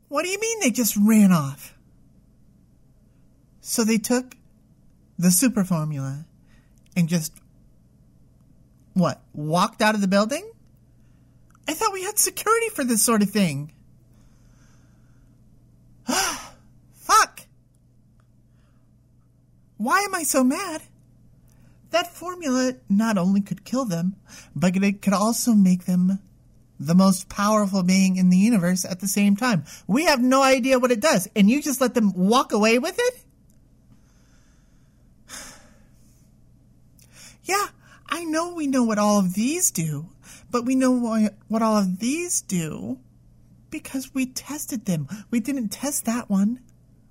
What do you mean they just ran off? So they took the super formula and just, walked out of the building? I thought we had security for this sort of thing. Fuck! Why am I so mad? That formula not only could kill them, but it could also make them the most powerful being in the universe at the same time. We have no idea what it does, and you just let them walk away with it? Yeah, I know we know what all of these do, but we know what all of these do because we tested them. We didn't test that one.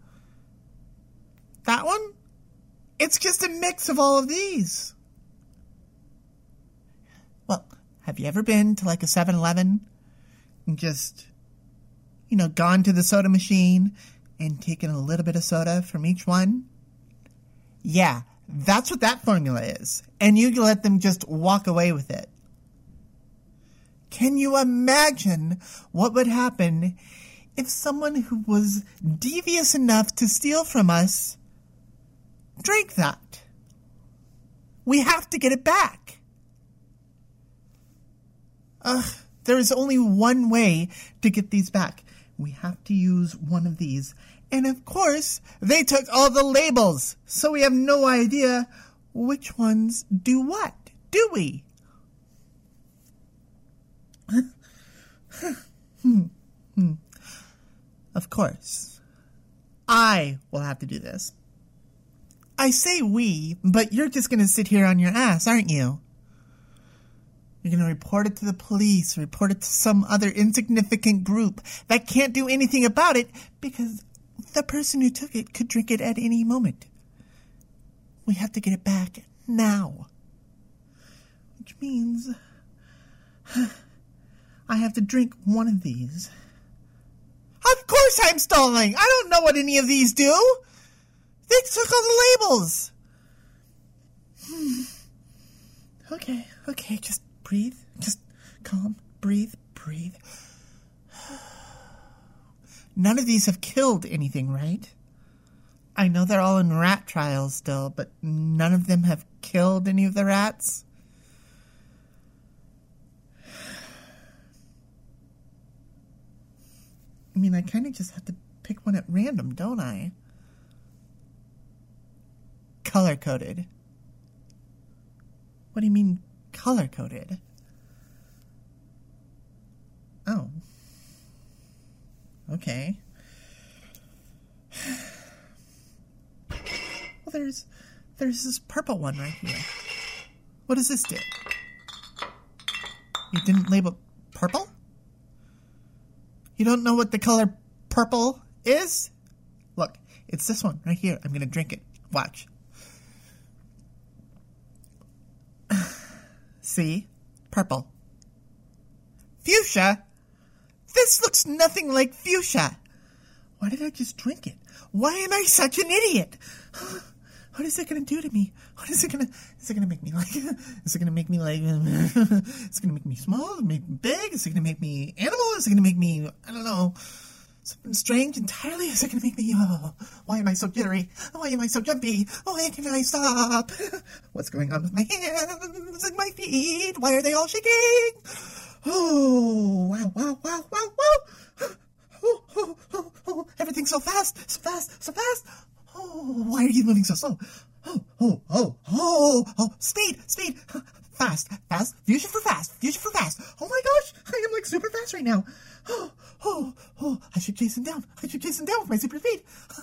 That one? It's just a mix of all of these. Well, have you ever been to like a 7-Eleven and just, gone to the soda machine and taken a little bit of soda from each one? Yeah, that's what that formula is. And you let them just walk away with it. Can you imagine what would happen if someone who was devious enough to steal from us drank that? We have to get it back. There is only one way to get these back. We have to use one of these. And of course, they took all the labels, so we have no idea which ones do what, do we? Of course, I will have to do this. I say we, but you're just going to sit here on your ass, aren't you? You're going to report it to the police, report it to some other insignificant group that can't do anything about it because the person who took it could drink it at any moment. We have to get it back now. Which means I have to drink one of these. Of course I'm stalling! I don't know what any of these do! They took all the labels! Okay, just breathe. Just calm, breathe. None of these have killed anything, right? I know they're all in rat trials still, but none of them have killed any of the rats? I mean, I kind of just have to pick one at random, don't I? Color-coded. What do you mean, color-coded? Oh. Okay. Well, there's this purple one right here. What does this do? You didn't label purple? You don't know what the color purple is? Look, it's this one right here. I'm going to drink it. Watch. See? Purple. Fuchsia? This looks nothing like fuchsia. Why did I just drink it? Why am I such an idiot? What is it going to do to me? Is it going to make me like, is it going to make me like, is it going to make me small, make me big? Is it going to make me animal? Is it going to make me, I don't know, something strange entirely? Is it going to make me, why am I so jittery? Why am I so jumpy? Why can't I stop? What's going on with my hands and my feet? Why are they all shaking? Oh, wow. Oh, everything's so fast. Oh, why are you moving so slow? Oh, speed. Fast. Fuchsia for fast. Oh my gosh, I am like super fast right now. Oh, I should chase him down with my super speed.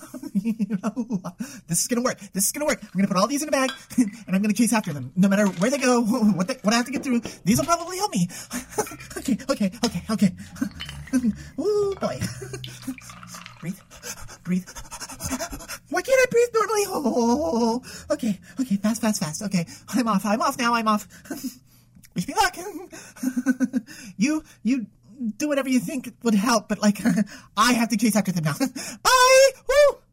This is gonna work. I'm gonna put all these in a bag, and I'm gonna chase after them. No matter where they go, what I have to get through, these will probably help me. Okay. Ooh, boy. Breathe. Why can't I breathe normally? Oh, okay, fast. Okay, I'm off now. Wish me luck. You do whatever you think would help, but like, I have to chase after them now. Bye! Woo!